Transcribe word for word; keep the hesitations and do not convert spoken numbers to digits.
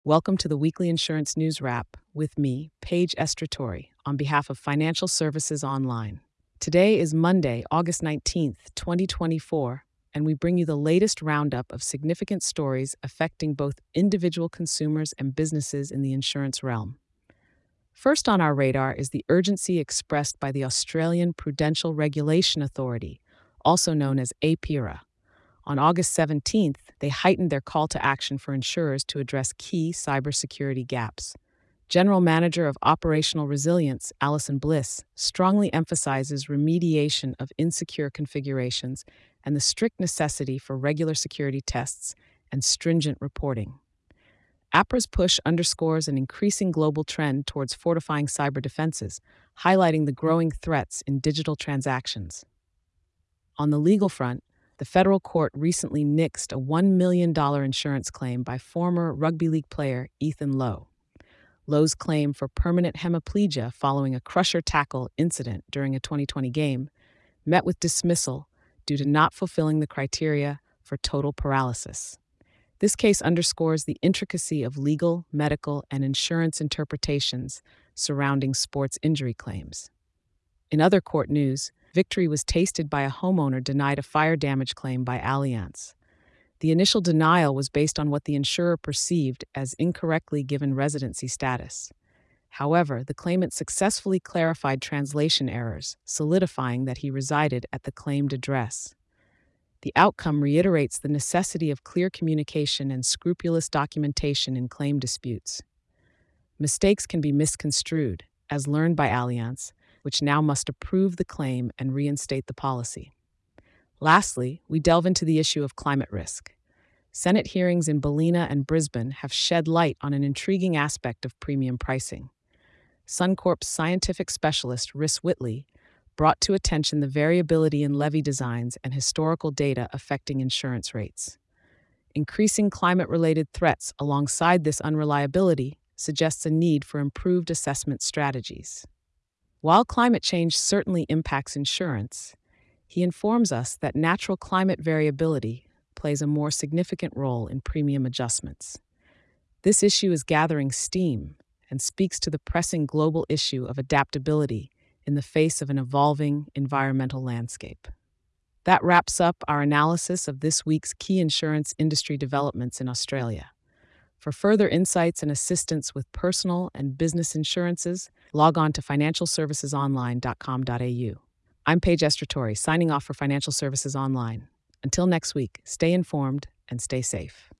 Welcome to the weekly insurance news wrap with me, Paige Estratori, on behalf of Financial Services Online. Today is Monday, August nineteenth, twenty twenty-four, and we bring you the latest roundup of significant stories affecting both individual consumers and businesses in the insurance realm. First on our radar is the urgency expressed by the Australian Prudential Regulation Authority, also known as APRA. On August seventeenth, they heightened their call to action for insurers to address key cybersecurity gaps. General Manager of Operational Resilience, Alison Bliss, strongly emphasizes remediation of insecure configurations and the strict necessity for regular security tests and stringent reporting. APRA's push underscores an increasing global trend towards fortifying cyber defenses, highlighting the growing threats in digital transactions. On the legal front, the federal court recently nixed a one million dollars insurance claim by former rugby league player Ethan Lowe. Lowe's claim for permanent hemiplegia following a crusher tackle incident during a twenty twenty game met with dismissal due to not fulfilling the criteria for total paralysis. This case underscores the intricacy of legal, medical, and insurance interpretations surrounding sports injury claims. In other court news, victory was tasted by a homeowner denied a fire damage claim by Allianz. The initial denial was based on what the insurer perceived as incorrectly given residency status. However, the claimant successfully clarified translation errors, solidifying that he resided at the claimed address. The outcome reiterates the necessity of clear communication and scrupulous documentation in claim disputes. Mistakes can be misconstrued, as learned by Allianz, which now must approve the claim and reinstate the policy. Lastly, we delve into the issue of climate risk. Senate hearings in Ballina and Brisbane have shed light on an intriguing aspect of premium pricing. Suncorp's scientific specialist, Rhys Whitley, brought to attention the variability in levy designs and historical data affecting insurance rates. Increasing climate-related threats alongside this unreliability suggests a need for improved assessment strategies. While climate change certainly impacts insurance, he informs us that natural climate variability plays a more significant role in premium adjustments. This issue is gathering steam and speaks to the pressing global issue of adaptability in the face of an evolving environmental landscape. That wraps up our analysis of this week's key insurance industry developments in Australia. For further insights and assistance with personal and business insurances, log on to financial services online dot com dot a u. I'm Paige Estratori, signing off for Financial Services Online. Until next week, stay informed and stay safe.